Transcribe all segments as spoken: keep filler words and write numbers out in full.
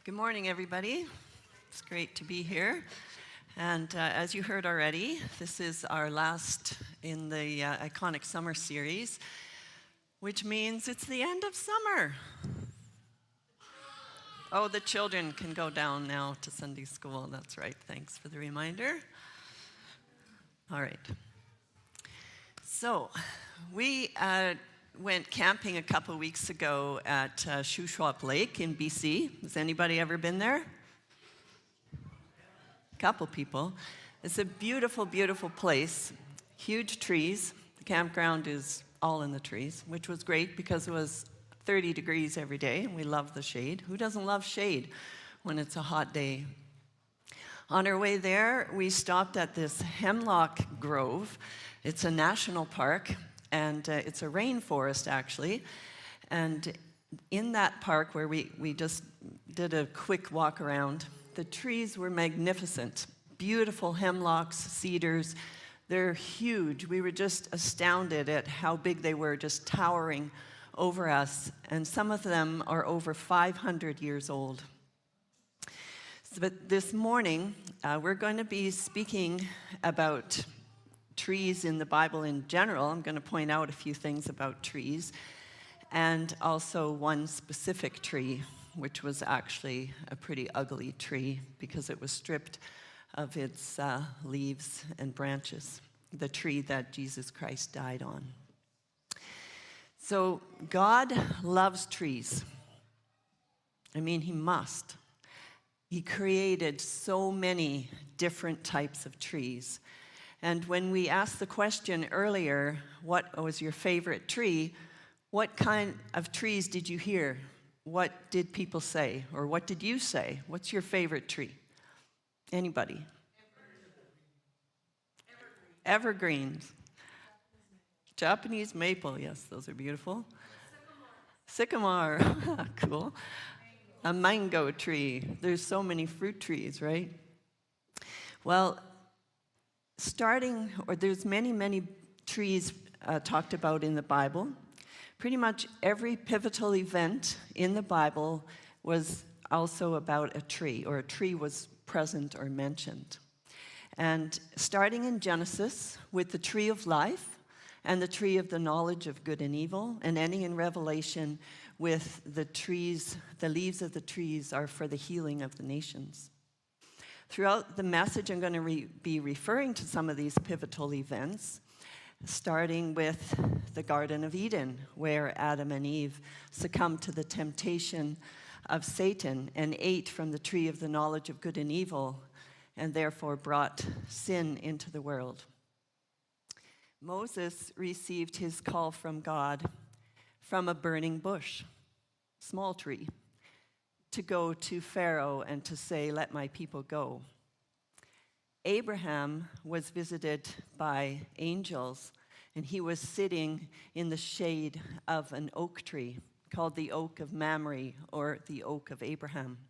Good morning, everybody. It's great to be here. And uh, as you heard already, this is our last in the uh, Iconic Summer series, which means it's the end of summer. Oh, the children can go down now to Sunday school. That's right. Thanks for the reminder. All right. So we uh, went camping a couple weeks ago at uh, Shuswap Lake in B C. Has anybody ever been there? A couple people. It's a beautiful, beautiful place. Huge trees. The campground is all in the trees, which was great because it was thirty degrees every day, and we love the shade. Who doesn't love shade when it's a hot day? On our way there, we stopped at this Hemlock Grove. It's a national park, and uh, it's a rainforest, actually. And in that park, where we, we just did a quick walk around, the trees were magnificent. Beautiful hemlocks, cedars. They're huge. We were just astounded at how big they were, just towering over us. And some of them are over five hundred years old. So, but this morning, uh, we're going to be speaking about trees in the Bible in general. I'm going to point out a few things about trees, and also one specific tree, which was actually a pretty ugly tree because it was stripped of its uh, leaves and branches, the tree that Jesus Christ died on. So God loves trees. I mean, he must. He created so many different types of trees. And when we asked the question earlier, what was your favorite tree, what kind of trees did you hear? What did people say? Or what did you say? What's your favorite tree? Anybody? Evergreen. Evergreens. Japanese maple, yes, those are beautiful. Sycamore, Sycamore. Cool. A mango tree. There's so many fruit trees, right? Well, starting, or there's many, many trees uh, talked about in the Bible. Pretty much every pivotal event in the Bible was also about a tree, or a tree was present or mentioned. And starting in Genesis with the tree of life and the tree of the knowledge of good and evil, and ending in Revelation with the trees, the leaves of the trees are for the healing of the nations. Throughout the message, I'm going to re- be referring to some of these pivotal events, starting with the Garden of Eden, where Adam and Eve succumbed to the temptation of Satan and ate from the tree of the knowledge of good and evil, and therefore brought sin into the world. Moses received his call from God from a burning bush, small tree, to go to Pharaoh and to say, "Let my people go." Abraham was visited by angels, and he was sitting in the shade of an oak tree called the Oak of Mamre, or the Oak of Abraham.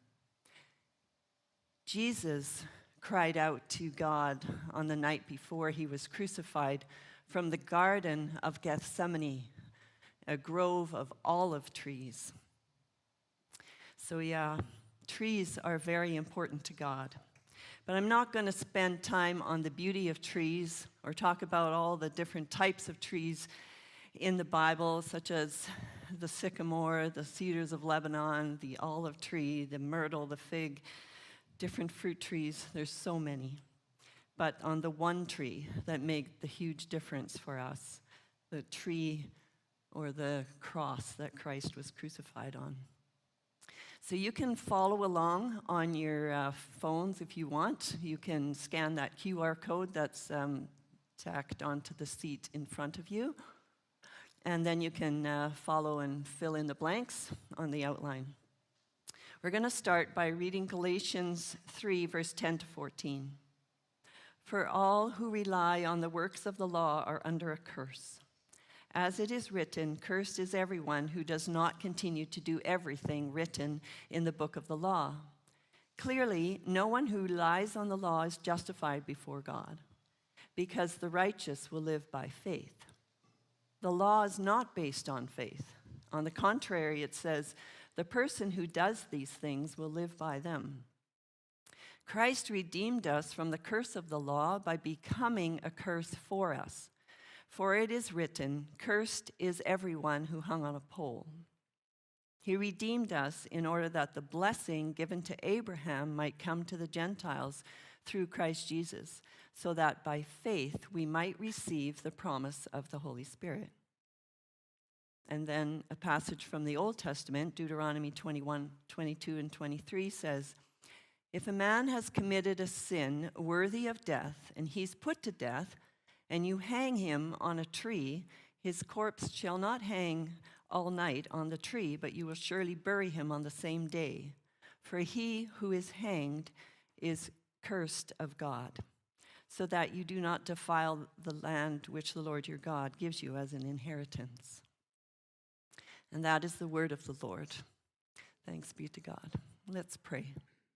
Jesus cried out to God on the night before he was crucified from the Garden of Gethsemane, a grove of olive trees. So yeah, trees are very important to God. But I'm not going to spend time on the beauty of trees or talk about all the different types of trees in the Bible, such as the sycamore, the cedars of Lebanon, the olive tree, the myrtle, the fig, different fruit trees. There's so many. But on the one tree that made the huge difference for us, the tree or the cross that Christ was crucified on. So you can follow along on your uh, phones if you want. You can scan that Q R code that's um, tacked onto the seat in front of you. And then you can uh, follow and fill in the blanks on the outline. We're going to start by reading Galatians three, verse ten to fourteen. For all who rely on the works of the law are under a curse. As it is written, cursed is everyone who does not continue to do everything written in the book of the law. Clearly, no one who relies on the law is justified before God, because the righteous will live by faith. The law is not based on faith. On the contrary, it says, The person who does these things will live by them. Christ redeemed us from the curse of the law by becoming a curse for us. For it is written, "Cursed is everyone who hung on a pole." He redeemed us in order that the blessing given to Abraham might come to the Gentiles through Christ Jesus, so that by faith we might receive the promise of the Holy Spirit. And then a passage from the Old Testament, Deuteronomy twenty-one, twenty-two, and twenty-three says, "If a man has committed a sin worthy of death, and he's put to death, and you hang him on a tree, his corpse shall not hang all night on the tree, but you will surely bury him on the same day. For he who is hanged is cursed of God, so that you do not defile the land which the Lord your God gives you as an inheritance." And that is the word of the Lord. Thanks be to God. Let's pray.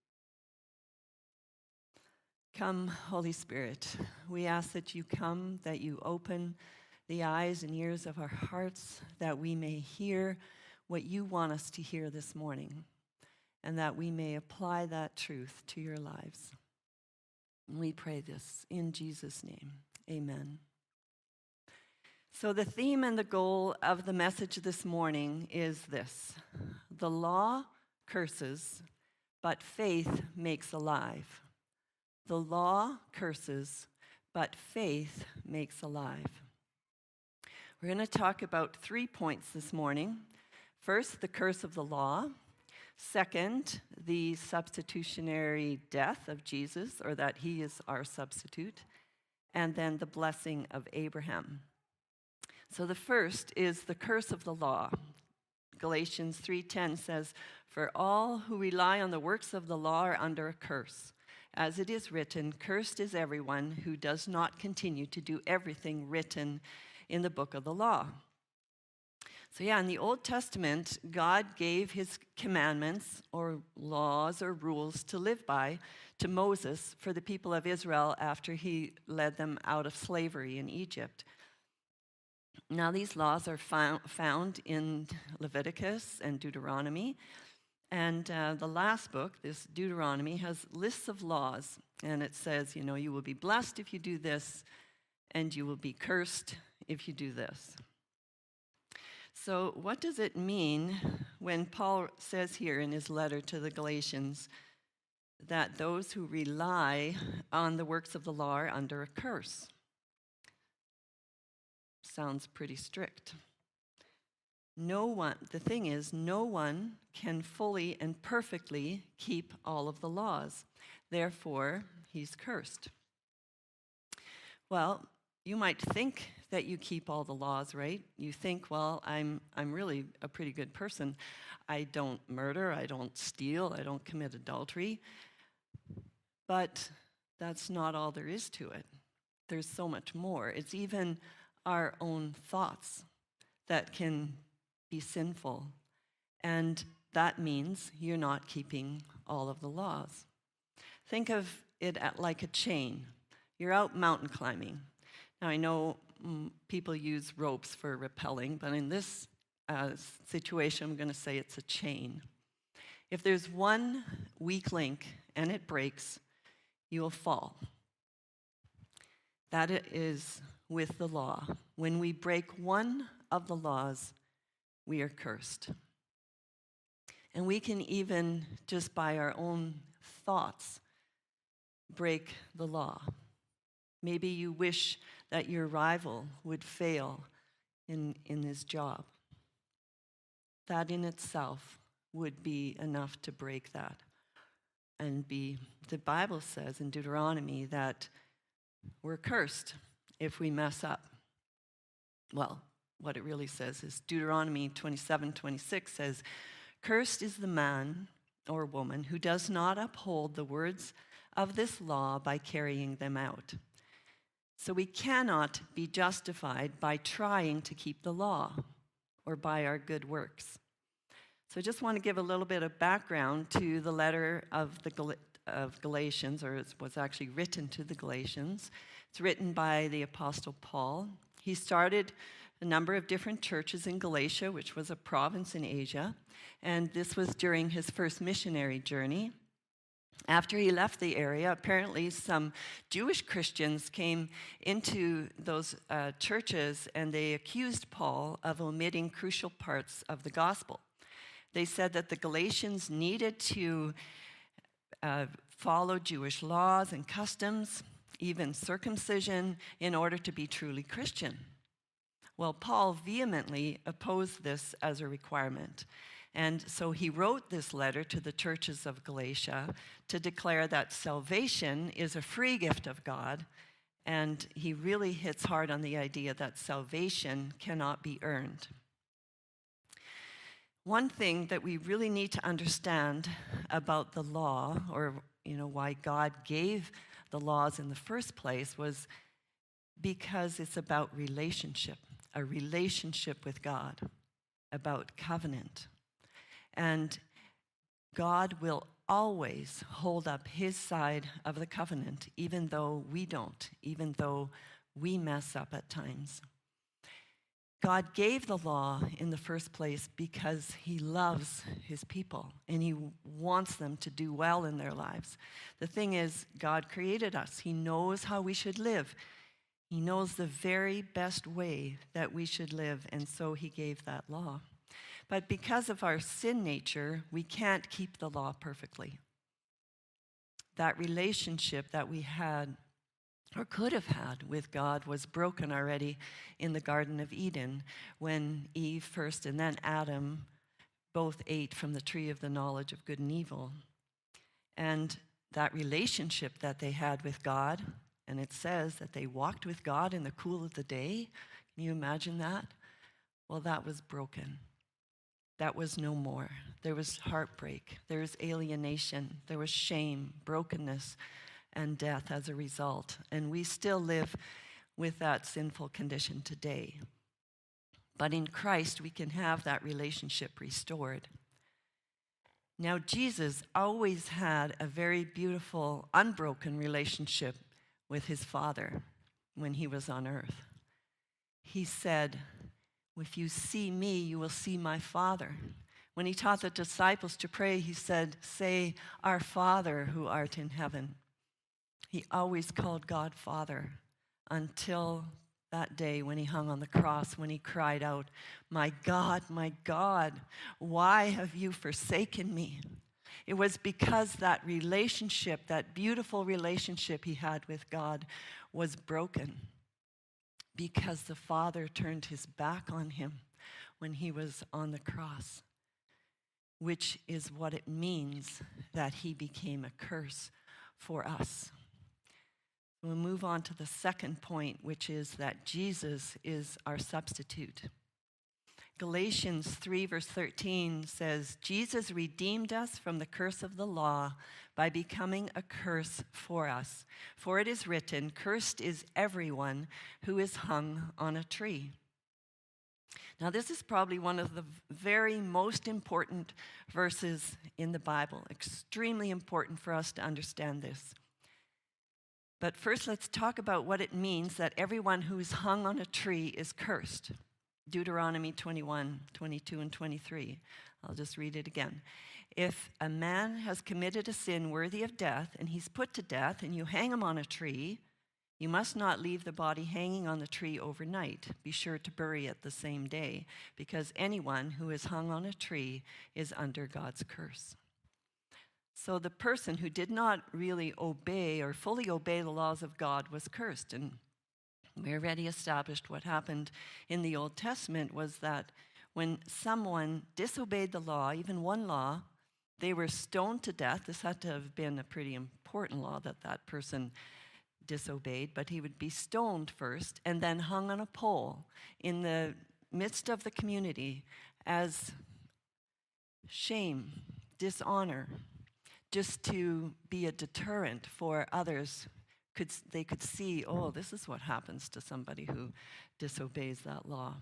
Come, Holy Spirit. We ask that you come, that you open the eyes and ears of our hearts, that we may hear what you want us to hear this morning, and that we may apply that truth to your lives. And we pray this in Jesus' name. Amen. So the theme and the goal of the message this morning is this: the law curses, but faith makes alive. The law curses, but faith makes alive. We're going to talk about three points this morning. First, the curse of the law. Second, the substitutionary death of Jesus, or that he is our substitute. And then the blessing of Abraham. So the first is the curse of the law. Galatians three ten says, "For all who rely on the works of the law are under a curse. As it is written, cursed is everyone who does not continue to do everything written in the book of the law." So yeah, in the Old Testament, God gave his commandments or laws or rules to live by to Moses for the people of Israel after he led them out of slavery in Egypt. Now these laws are found in Leviticus and Deuteronomy. And uh, the last book, this Deuteronomy, has lists of laws. And it says, you know, you will be blessed if you do this, and you will be cursed if you do this. So what does it mean when Paul says here in his letter to the Galatians that those who rely on the works of the law are under a curse? Sounds pretty strict. No one, the thing is, no one can fully and perfectly keep all of the laws. Therefore, he's cursed. Well, you might think that you keep all the laws, right? You think, well, I'm I'm really a pretty good person. I don't murder, I don't steal, I don't commit adultery. But that's not all there is to it. There's so much more. It's even our own thoughts that can be sinful. And that means you're not keeping all of the laws. Think of it at like a chain. You're out mountain climbing. Now, I know mm, people use ropes for rappelling, but in this uh, situation, I'm going to say it's a chain. If there's one weak link and it breaks, you will fall. That is with the law. When we break one of the laws, we are cursed. And we can even, just by our own thoughts, break the law. Maybe you wish that your rival would fail in, in his job. That in itself would be enough to break that. And be, the Bible says in Deuteronomy that we're cursed if we mess up. Well, what it really says is Deuteronomy twenty-seven twenty-six says, "Cursed is the man or woman who does not uphold the words of this law by carrying them out." So we cannot be justified by trying to keep the law or by our good works. So I just want to give a little bit of background to the letter of the Gal- of Galatians, or it was actually written to the Galatians. It's written by the Apostle Paul. He started a number of different churches in Galatia, which was a province in Asia, and this was during his first missionary journey. After he left the area, apparently some Jewish Christians came into those uh, churches and they accused Paul of omitting crucial parts of the gospel. They said that the Galatians needed to uh, follow Jewish laws and customs, even circumcision, in order to be truly Christian. Well, Paul vehemently opposed this as a requirement. And so he wrote this letter to the churches of Galatia to declare that salvation is a free gift of God, and he really hits hard on the idea that salvation cannot be earned. One thing that we really need to understand about the law, or you know, why God gave the laws in the first place, was because it's about relationship, a relationship with God, about covenant. And God will always hold up his side of the covenant, even though we don't, even though we mess up at times. God gave the law in the first place because he loves his people and he wants them to do well in their lives. The thing is, God created us. He knows how we should live. He knows the very best way that we should live, and so he gave that law. But because of our sin nature, we can't keep the law perfectly. That relationship that we had or could have had with God was broken already in the Garden of Eden when Eve first and then Adam both ate from the tree of the knowledge of good and evil. And that relationship that they had with God, and it says that they walked with God in the cool of the day. Can you imagine that? Well, that was broken. That was no more. There was heartbreak. There was alienation. There was shame, brokenness, and death as a result. And we still live with that sinful condition today. But in Christ, we can have that relationship restored. Now, Jesus always had a very beautiful, unbroken relationship with his Father when he was on earth. He said, "If you see me, you will see my Father." When he taught the disciples to pray, he said, "Say, our Father who art in heaven." He always called God Father until that day when he hung on the cross, when he cried out, "My God, my God, why have you forsaken me?" It was because that relationship, that beautiful relationship he had with God, was broken. Because the Father turned his back on him when he was on the cross, which is what it means that he became a curse for us. We'll move on to the second point, which is that Jesus is our substitute. Galatians three verse thirteen says, "Jesus redeemed us from the curse of the law by becoming a curse for us. For it is written, 'Cursed is everyone who is hung on a tree.'" Now, this is probably one of the very most important verses in the Bible. Extremely important for us to understand this. But first, let's talk about what it means that everyone who is hung on a tree is cursed. Deuteronomy twenty-one, twenty-two, and twenty-three. I'll just read it again. "If a man has committed a sin worthy of death, and he's put to death, and you hang him on a tree, you must not leave the body hanging on the tree overnight. Be sure to bury it the same day, because anyone who is hung on a tree is under God's curse." So the person who did not really obey or fully obey the laws of God was cursed. And we already established what happened in the Old Testament was that when someone disobeyed the law, even one law, they were stoned to death. This had to have been a pretty important law that that person disobeyed, but he would be stoned first and then hung on a pole in the midst of the community as shame, dishonor, just to be a deterrent for others. Could, they could see, oh, this is what happens to somebody who disobeys that law.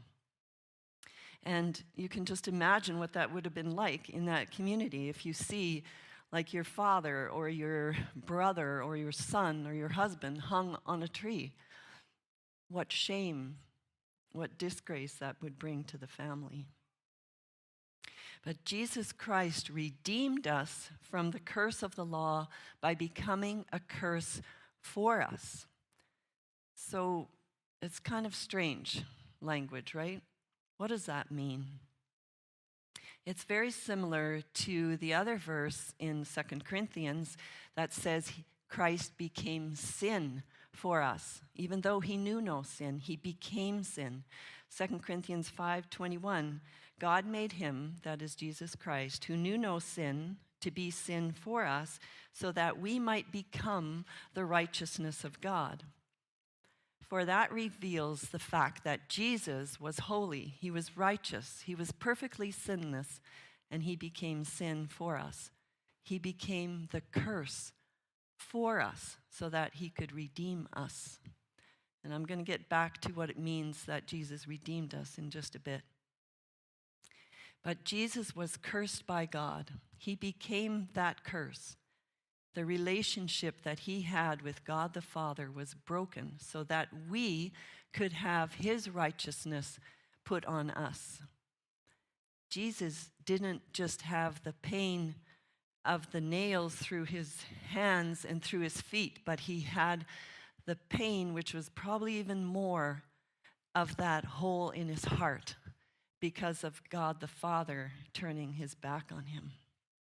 And you can just imagine what that would have been like in that community if you see like your father or your brother or your son or your husband hung on a tree. What shame what disgrace that would bring to the family. But Jesus Christ redeemed us from the curse of the law by becoming a curse for us. So it's kind of strange language, right? What does that mean? It's very similar to the other verse in Second Corinthians that says Christ became sin for us. Even though he knew no sin, he became sin. Second Corinthians five twenty-one, God made him, that is Jesus Christ, who knew no sin, to be sin for us, so that we might become the righteousness of God. For that reveals the fact that Jesus was holy, he was righteous, he was perfectly sinless, and he became sin for us. He became the curse for us so that he could redeem us. And I'm going to get back to what it means that Jesus redeemed us in just a bit. But Jesus was cursed by God. He became that curse. The relationship that he had with God the Father was broken so that we could have his righteousness put on us. Jesus didn't just have the pain of the nails through his hands and through his feet, but he had the pain, which was probably even more, of that hole in his heart because of God the Father turning his back on him.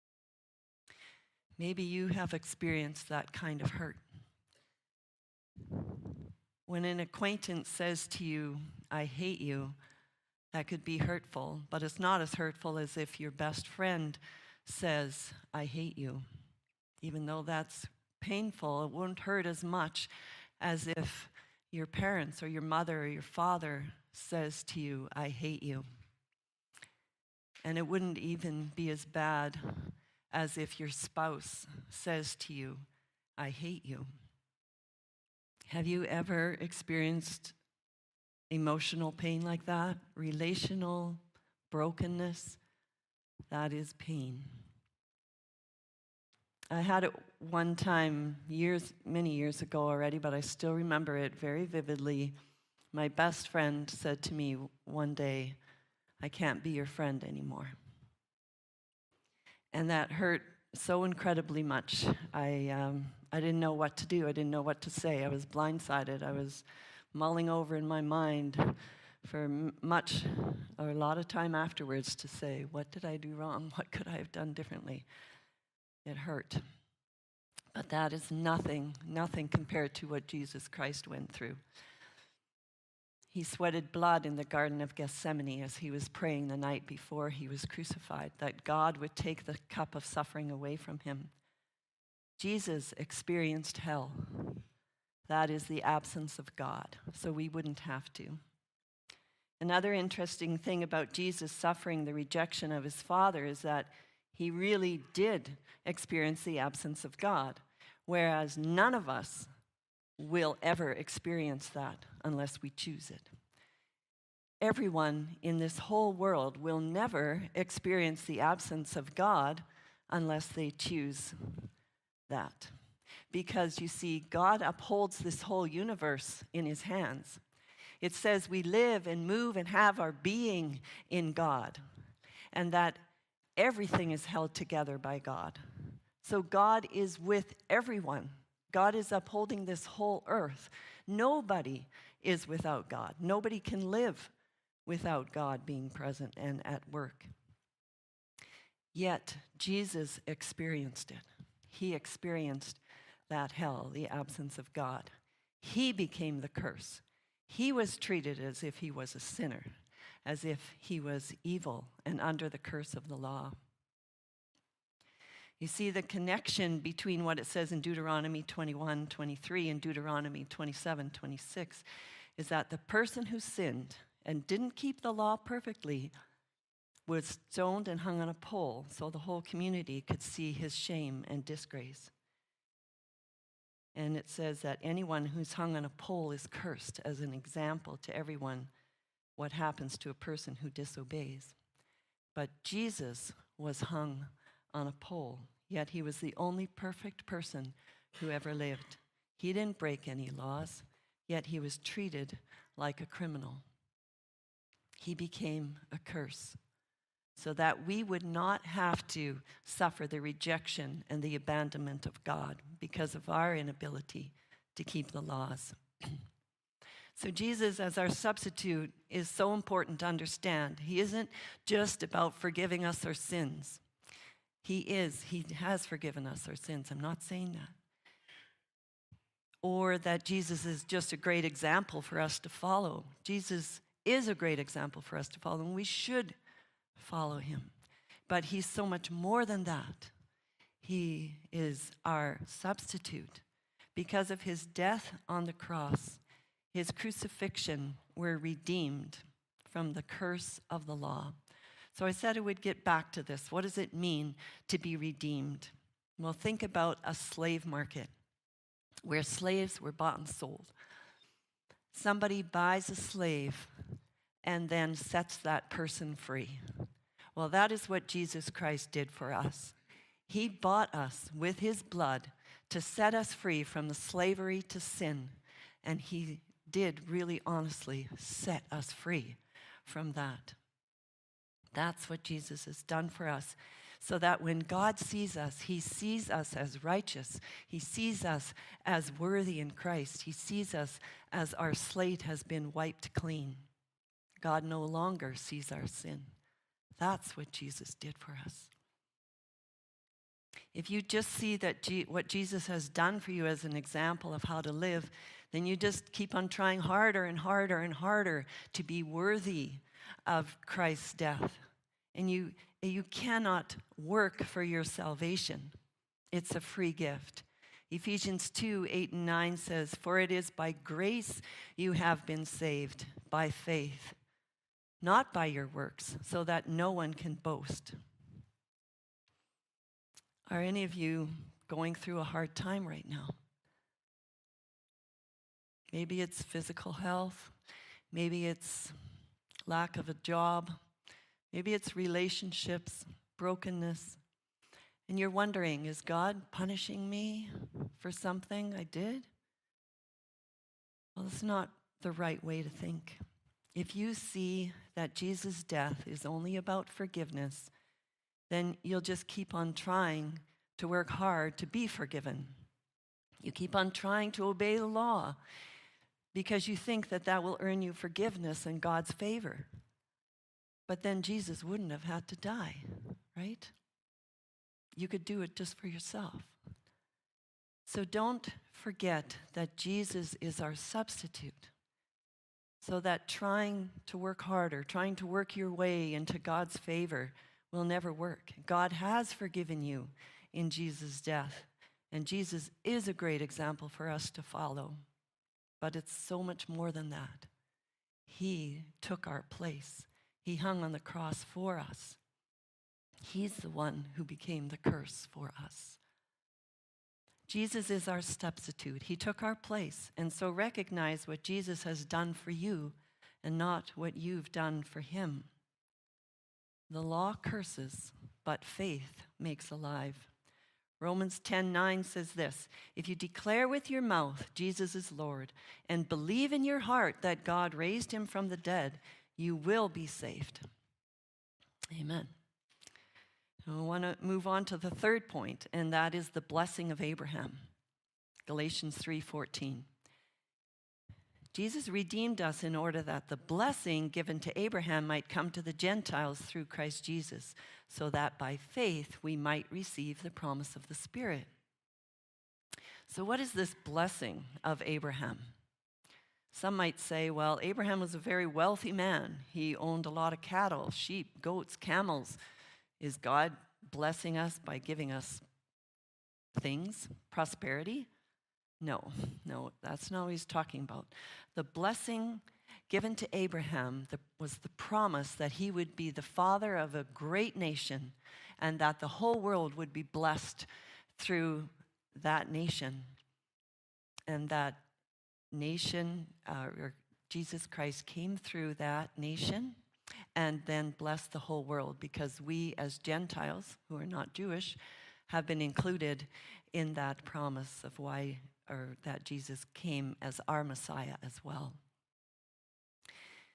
Maybe you have experienced that kind of hurt. When an acquaintance says to you, I hate you, that could be hurtful, but it's not as hurtful as if your best friend says, I hate you. Even though that's painful, it won't hurt as much as if your parents or your mother or your father says to you, I hate you. And it wouldn't even be as bad as if your spouse says to you, I hate you. Have you ever experienced emotional pain like that? Relational brokenness? That is pain. I had it one time years, many years ago already, but I still remember it very vividly. My best friend said to me one day, I can't be your friend anymore. And that hurt so incredibly much. I um, I didn't know what to do. I didn't know what to say. I was blindsided. I was mulling over in my mind for m- much, or a lot of time afterwards to say, what did I do wrong? What could I have done differently? It hurt. But that is nothing, nothing compared to what Jesus Christ went through. He sweated blood in the Garden of Gethsemane as he was praying the night before he was crucified, that God would take the cup of suffering away from him. Jesus experienced hell. That is the absence of God, so we wouldn't have to. Another interesting thing about Jesus suffering the rejection of his Father is that he really did experience the absence of God, whereas none of us will ever experience that unless we choose it. Everyone in this whole world will never experience the absence of God unless they choose that. Because you see, God upholds this whole universe in his hands. It says we live and move and have our being in God, and that everything is held together by God. So God is with everyone. God is upholding this whole earth. Nobody is without God. Nobody can live without God being present and at work. Yet Jesus experienced it. He experienced that hell, the absence of God. He became the curse. He was treated as if he was a sinner, as if he was evil and under the curse of the law. You see the connection between what it says in Deuteronomy twenty-one twenty-three and Deuteronomy twenty-seven twenty-six is that the person who sinned and didn't keep the law perfectly was stoned and hung on a pole so the whole community could see his shame and disgrace. And it says that anyone who's hung on a pole is cursed as an example to everyone what happens to a person who disobeys. But Jesus was hung on a pole, yet he was the only perfect person who ever lived. He didn't break any laws, yet he was treated like a criminal. He became a curse so that we would not have to suffer the rejection and the abandonment of God because of our inability to keep the laws. So Jesus, as our substitute, is so important to understand. He isn't just about forgiving us our sins. He is. He has forgiven us our sins. I'm not saying that. Or that Jesus is just a great example for us to follow. Jesus is a great example for us to follow, and we should follow him. But he's so much more than that. He is our substitute. Because of his death on the cross, his crucifixion, we're redeemed from the curse of the law. So I said I would get back to this. What does it mean to be redeemed? Well, think about a slave market where slaves were bought and sold. Somebody buys a slave and then sets that person free. Well, that is what Jesus Christ did for us. He bought us with his blood to set us free from the slavery to sin, and he did really honestly set us free from that. That's what Jesus has done for us, so that when God sees us, he sees us as righteous. He sees us as worthy in Christ. He sees us as our slate has been wiped clean. God no longer sees our sin. That's what Jesus did for us. If you just see that G- what Jesus has done for you as an example of how to live, then you just keep on trying harder and harder and harder to be worthy of Christ's death. And you, you cannot work for your salvation. It's a free gift. Ephesians two, eight and nine says, "For it is by grace you have been saved, by faith, not by your works, so that no one can boast." Are any of you going through a hard time right now? Maybe it's physical health. Maybe it's lack of a job. Maybe it's relationships, brokenness. And you're wondering, is God punishing me for something I did? Well, it's not the right way to think. If you see that Jesus' death is only about forgiveness, then you'll just keep on trying to work hard to be forgiven. You keep on trying to obey the law because you think that that will earn you forgiveness and God's favor. But then Jesus wouldn't have had to die, right? You could do it just for yourself. So don't forget that Jesus is our substitute. So that trying to work harder, trying to work your way into God's favor will never work. God has forgiven you in Jesus' death, and Jesus is a great example for us to follow. But it's so much more than that. He took our place. He hung on the cross for us. He's the one who became the curse for us. Jesus is our substitute. He took our place, and so recognize what Jesus has done for you and not what you've done for him. The law curses, but faith makes alive. Romans ten nine says this, "If you declare with your mouth Jesus is Lord and believe in your heart that God raised him from the dead, you will be saved." Amen. I want to move on to the third point, and that is the blessing of Abraham. Galatians three fourteen. Jesus redeemed us in order that the blessing given to Abraham might come to the Gentiles through Christ Jesus, so that by faith we might receive the promise of the Spirit. So what is this blessing of Abraham? Some might say, well, Abraham was a very wealthy man. He owned a lot of cattle, sheep, goats, camels. Is God blessing us by giving us things, prosperity? No, no, that's not what he's talking about. The blessing given to Abraham the, was the promise that he would be the father of a great nation and that the whole world would be blessed through that nation. And that nation, uh, or Jesus Christ came through that nation and then blessed the whole world, because we as Gentiles who are not Jewish have been included in that promise of why, or that Jesus came as our Messiah as well.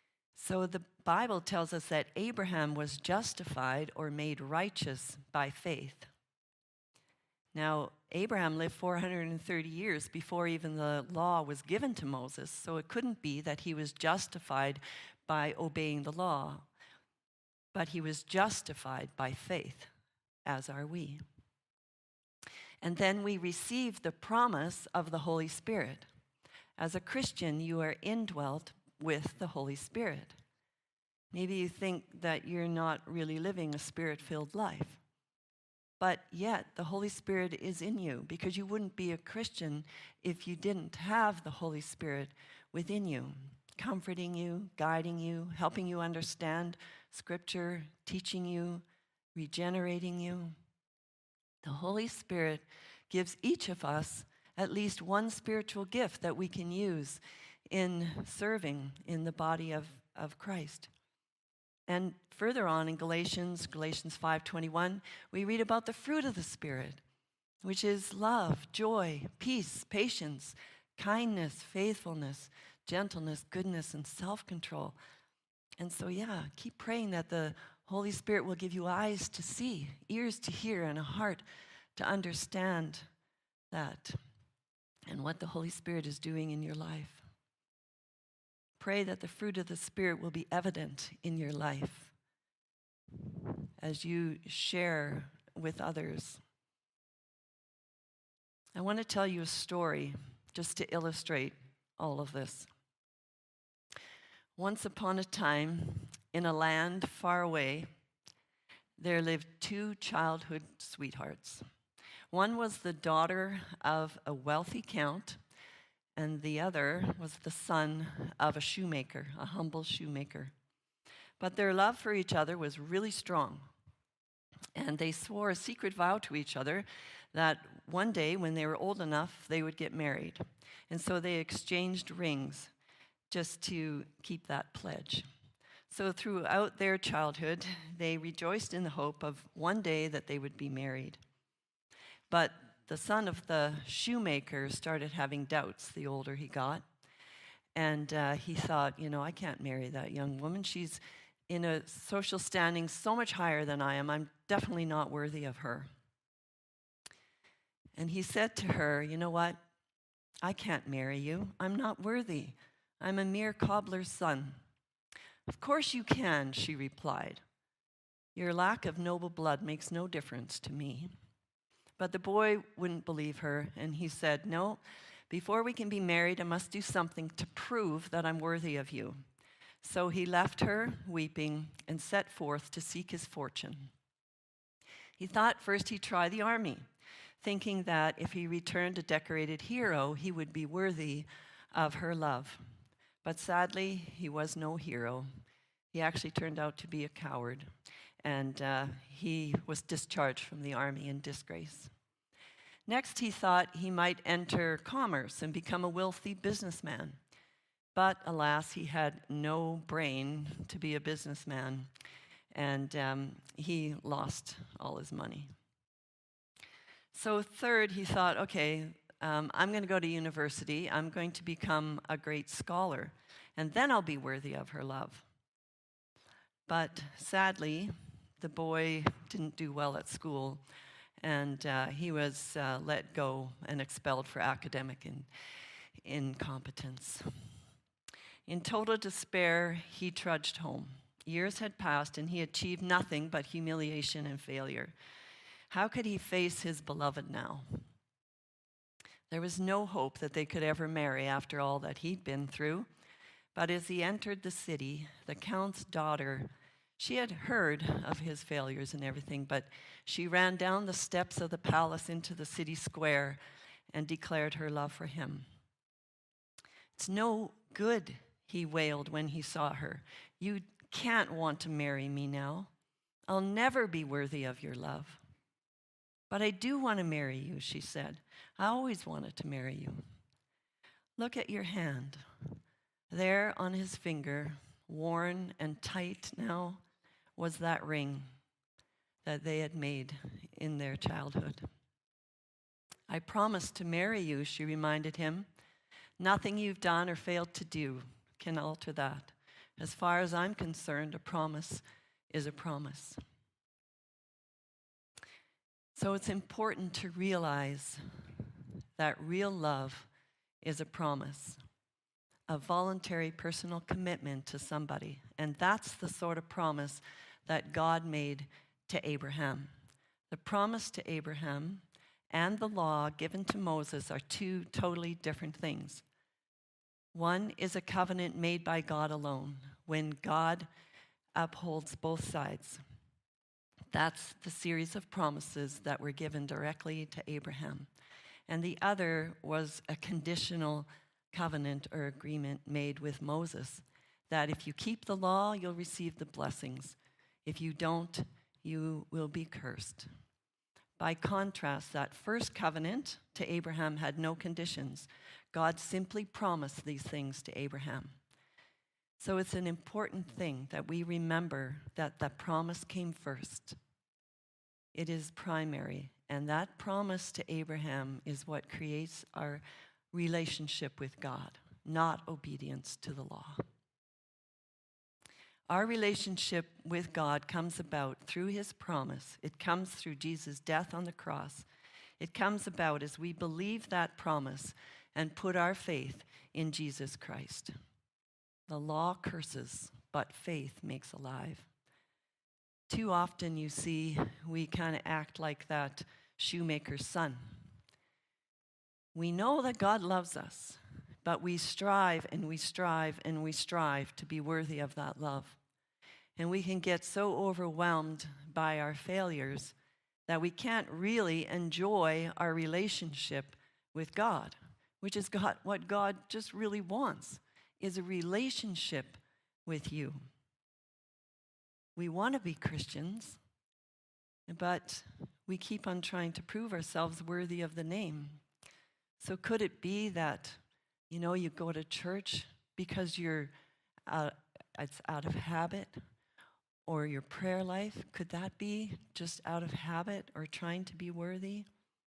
So the Bible tells us that Abraham was justified or made righteous by faith. Now, Abraham lived four hundred thirty years before even the law was given to Moses, so it couldn't be that he was justified by obeying the law, but he was justified by faith, as are we. And then we receive the promise of the Holy Spirit. As a Christian, you are indwelt with the Holy Spirit. Maybe you think that you're not really living a Spirit-filled life, but yet the Holy Spirit is in you, because you wouldn't be a Christian if you didn't have the Holy Spirit within you, comforting you, guiding you, helping you understand Scripture, teaching you, regenerating you. The Holy Spirit gives each of us at least one spiritual gift that we can use in serving in the body of, of Christ. And further on in Galatians, Galatians five twenty-one, we read about the fruit of the Spirit, which is love, joy, peace, patience, kindness, faithfulness, gentleness, goodness, and self-control. And so, yeah, keep praying that the Holy Spirit will give you eyes to see, ears to hear, and a heart to understand that and what the Holy Spirit is doing in your life. Pray that the fruit of the Spirit will be evident in your life as you share with others. I want to tell you a story just to illustrate all of this. Once upon a time, in a land far away, there lived two childhood sweethearts. One was the daughter of a wealthy count, and the other was the son of a shoemaker, a humble shoemaker. But their love for each other was really strong, and they swore a secret vow to each other that one day when they were old enough, they would get married. And so they exchanged rings just to keep that pledge. So throughout their childhood, they rejoiced in the hope of one day that they would be married. But the son of the shoemaker started having doubts the older he got. And uh, he thought, you know, I can't marry that young woman. She's in a social standing so much higher than I am. I'm definitely not worthy of her. And he said to her, you know what? I can't marry you. I'm not worthy. I'm a mere cobbler's son. Of course you can, she replied. Your lack of noble blood makes no difference to me. But the boy wouldn't believe her, and he said, no, before we can be married, I must do something to prove that I'm worthy of you. So he left her, weeping, and set forth to seek his fortune. He thought first he'd try the army, thinking that if he returned a decorated hero, he would be worthy of her love. But sadly, he was no hero. He actually turned out to be a coward, and uh, he was discharged from the army in disgrace. Next, he thought he might enter commerce and become a wealthy businessman. But alas, he had no brain to be a businessman, and um, he lost all his money. So third, he thought, okay, um, I'm going to go to university. I'm going to become a great scholar, and then I'll be worthy of her love. But sadly, the boy didn't do well at school, and uh, he was uh, let go and expelled for academic in, incompetence. In total despair, he trudged home. Years had passed, and he achieved nothing but humiliation and failure. How could he face his beloved now? There was no hope that they could ever marry after all that he'd been through. But as he entered the city, the count's daughter, she had heard of his failures and everything, but she ran down the steps of the palace into the city square and declared her love for him. It's no good, he wailed when he saw her. You can't want to marry me now. I'll never be worthy of your love. But I do want to marry you, she said. I always wanted to marry you. Look at your hand. There on his finger, worn and tight now, was that ring that they had made in their childhood. I promised to marry you, she reminded him. Nothing you've done or failed to do can alter that. As far as I'm concerned, a promise is a promise. So it's important to realize that real love is a promise, a voluntary personal commitment to somebody. And that's the sort of promise that God made to Abraham. The promise to Abraham and the law given to Moses are two totally different things. One is a covenant made by God alone, when God upholds both sides. That's the series of promises that were given directly to Abraham. And the other was a conditional covenant or agreement made with Moses, that if you keep the law, you'll receive the blessings. If you don't, you will be cursed. By contrast, that first covenant to Abraham had no conditions. God simply promised these things to Abraham. So it's an important thing that we remember that the promise came first. It is primary, and that promise to Abraham is what creates our relationship with God, not obedience to the law. Our relationship with God comes about through his promise. It comes through Jesus' death on the cross. It comes about as we believe that promise and put our faith in Jesus Christ. The law curses, but faith makes alive. Too often you see we kind of act like that shoemaker's son. We know that God loves us, but we strive and we strive and we strive to be worthy of that love. And we can get so overwhelmed by our failures that we can't really enjoy our relationship with God, which is God, what God just really wants, is a relationship with you. We want to be Christians, but we keep on trying to prove ourselves worthy of the name. So could it be that, you know, you go to church because you're uh, it's out of habit? Or your prayer life, could that be just out of habit or trying to be worthy?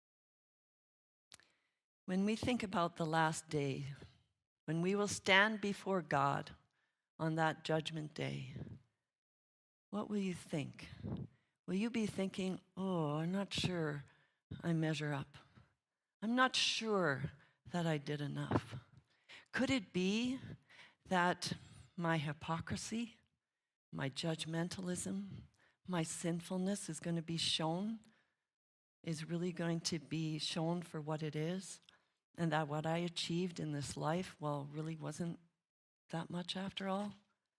When we think about the last day, when we will stand before God on that judgment day, what will you think? Will you be thinking, oh, I'm not sure I measure up. I'm not sure that I did enough. Could it be that my hypocrisy, my judgmentalism, my sinfulness is going to be shown, is really going to be shown for what it is, and that what I achieved in this life, well, really wasn't that much after all?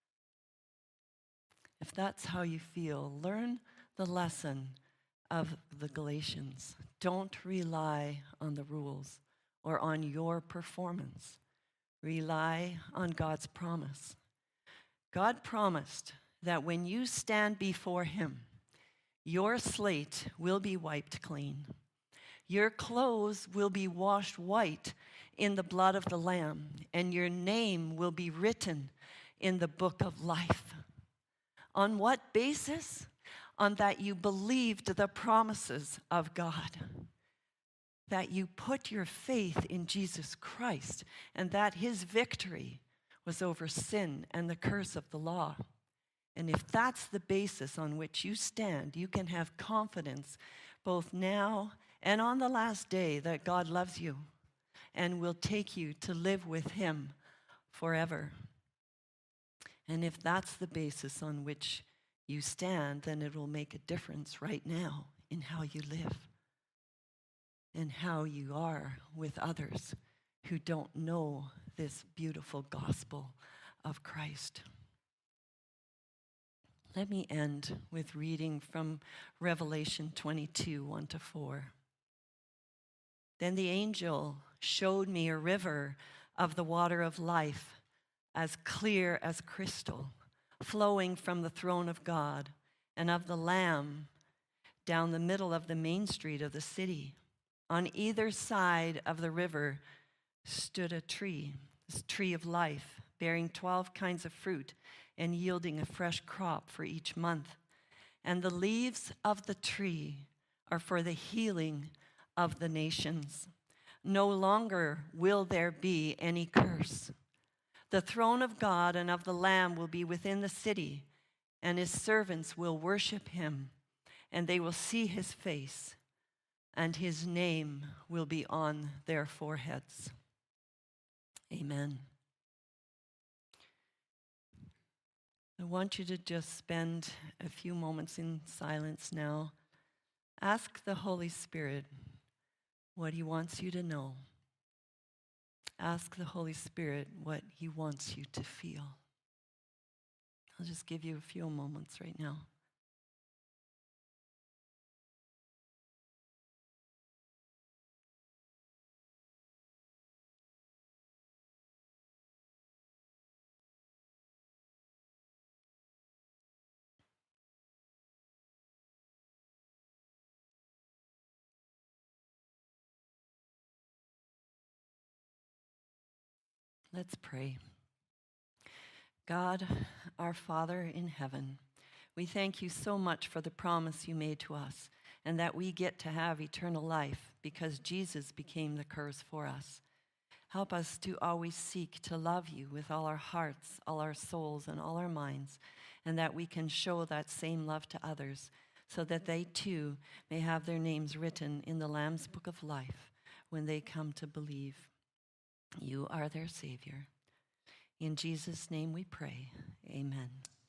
If that's how you feel, learn the lesson of the Galatians. Don't rely on the rules or on your performance. Rely on God's promise. God promised that when you stand before him, your slate will be wiped clean. Your clothes will be washed white in the blood of the Lamb, and your name will be written in the book of life. On what basis? On that you believed the promises of God, that you put your faith in Jesus Christ, and that his victory was over sin and the curse of the law. And if that's the basis on which you stand, you can have confidence both now and on the last day that God loves you and will take you to live with him forever. And if that's the basis on which you stand, then it will make a difference right now in how you live and how you are with others who don't know this beautiful gospel of Christ. Let me end with reading from Revelation twenty-two, one to four. Then the angel showed me a river of the water of life, as clear as crystal, flowing from the throne of God and of the Lamb down the middle of the main street of the city. On either side of the river stood a tree, this tree of life, bearing twelve kinds of fruit and yielding a fresh crop for each month. And the leaves of the tree are for the healing of the nations. No longer will there be any curse. The throne of God and of the Lamb will be within the city, and his servants will worship him, and they will see his face, and his name will be on their foreheads. Amen. I want you to just spend a few moments in silence now. Ask the Holy Spirit what he wants you to know. Ask the Holy Spirit what he wants you to feel. I'll just give you a few moments right now. Let's pray. God, our Father in heaven, we thank you so much for the promise you made to us and that we get to have eternal life because Jesus became the curse for us. Help us to always seek to love you with all our hearts, all our souls, and all our minds, and that we can show that same love to others so that they too may have their names written in the Lamb's Book of Life when they come to believe. You are their Savior. In Jesus' name we pray. Amen.